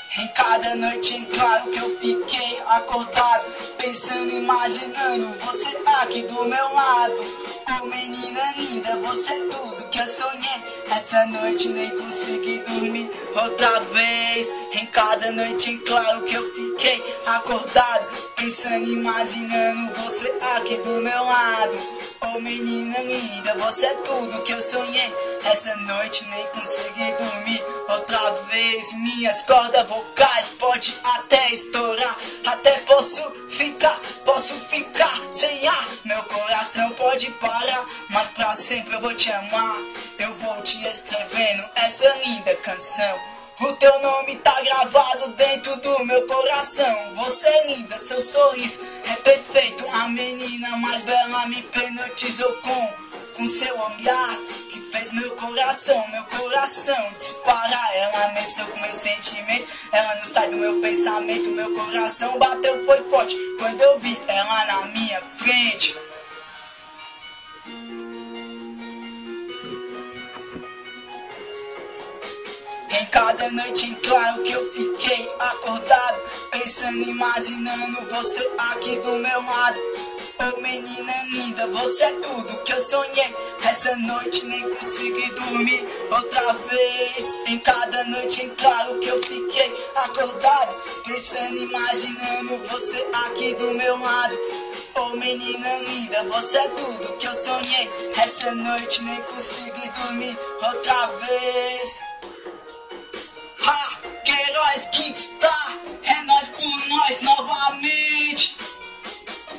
Em cada noite em claro que eu fiquei acordado, pensando, imaginando você aqui do meu lado. Oh menina linda, você é tudo que eu sonhei. Essa noite nem consegui dormir outra vez. Em cada noite em claro que eu fiquei acordado, pensando, imaginando você aqui do meu lado. Oh menina linda, você é tudo que eu sonhei. Essa noite nem consegui dormir outra vez. Minhas cordas vocais pode até estourar, até posso ficar sem ar. Meu coração pode parar, mas pra sempre eu vou te amar. Eu vou te escrevendo essa linda canção. O teu nome tá gravado dentro do meu coração. Você é linda, seu sorriso é perfeito. A menina mais bela me hipnotizou com seu olhar, que fez meu coração disparar. Ela mexeu com meu sentimento, ela não sai do meu pensamento. Meu coração bateu, foi forte quando eu vi ela na minha frente. Em cada noite em claro que eu fiquei acordado, pensando, imaginando você aqui do meu lado. Oh menina linda, você é tudo que eu sonhei. Essa noite nem consegui dormir outra vez. Em cada noite em claro que eu fiquei acordado, pensando, imaginando você aqui do meu lado. Oh menina linda, você é tudo que eu sonhei. Essa noite nem consegui dormir outra vez. Ha! Queiroz Kingstar, é nós por nós novamente.